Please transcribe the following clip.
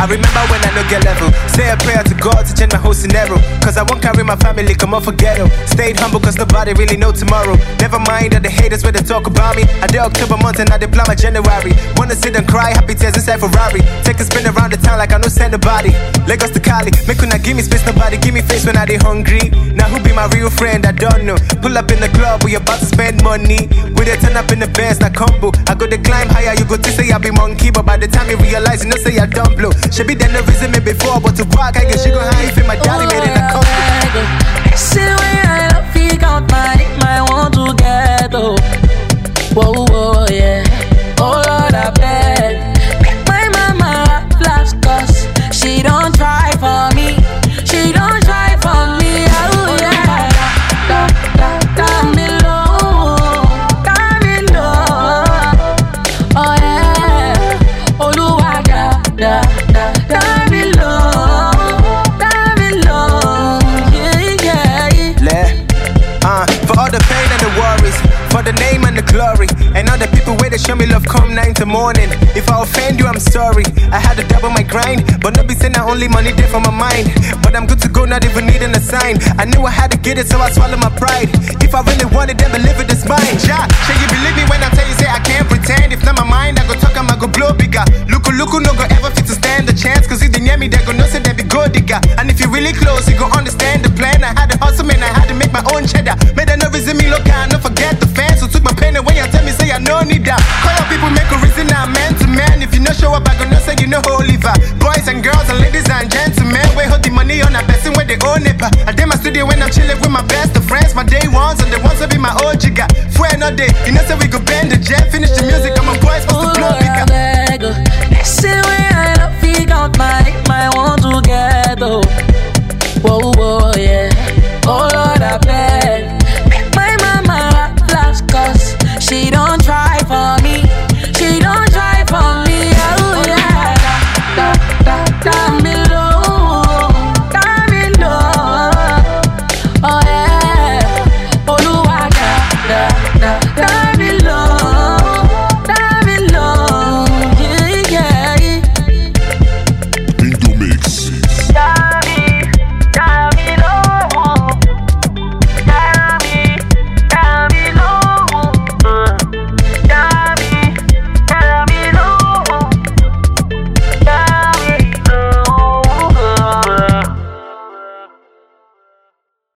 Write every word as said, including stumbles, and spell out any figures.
I remember when I no get level. Say a prayer to God to change my whole scenario. Cause I won't carry my family, come off a ghetto. Stayed humble cause nobody really know tomorrow. Never mind all the haters when they talk about me. I did October month and I did plan my January. Wanna sit and cry, happy tears inside Ferrari. Take a spin around the town like I know send nobody. Lagos to Cali, make una give me space, nobody give me face when I dey hungry. Now who be my real friend, I don't know. Pull up in the club, we about to spend money. We dey turn up in the Benz, na combo. I go to climb higher, you go to say I be monkey. But by the time you realize, you know say I don't blow. She be there no reason me before, but to walk, I guess she go high if my daddy made it a combo. See the way I love, he got money, my want to get oh. Whoa, whoa, yeah. Oh Lord, I beg. My mama flash cause she don't try for me. She don't try for me. Oh yeah. Da, da, da, me low. Da, me low. Oh yeah. Oluwa, da, da, da, da, me low. Da, me low. Yeah, yeah. Le, uh, for all the pain and the worries, for the name and the glory, and all the people where they show me love come nine to morning. If I offend you, I'm sorry. I had to double my grind, but no be saying I only money there for my mind. But I'm good to go, not even needing a sign. I knew I had to get it, so I swallow my pride. If I really wanted, then believe it, it's mine. Yeah, shall you believe me when I tell you, say I can't pretend. If not my mind, I go talk, I'm go blow bigger. Look, look, no go ever fit to stand the chance. Cause if they near me, they go know say they be good digger. And if you really close, you go understand the plan. I had to hustle, man, I had to make my own cheddar. Made a nervous in me, look, I don't forget the fans. So took my pain away and tell me, say I no need that. Call up people, make a reason, I'm man to man. If you no show up, I go no say you know Oliver. Boys and girls and ladies and gentlemen, we hold the money on a person where they own it. I did my studio when I'm chilling with my best of friends, my day ones and the ones that be my old jigger. Friend all day, you know say we go bend the jet, finish the music, I'm a boy.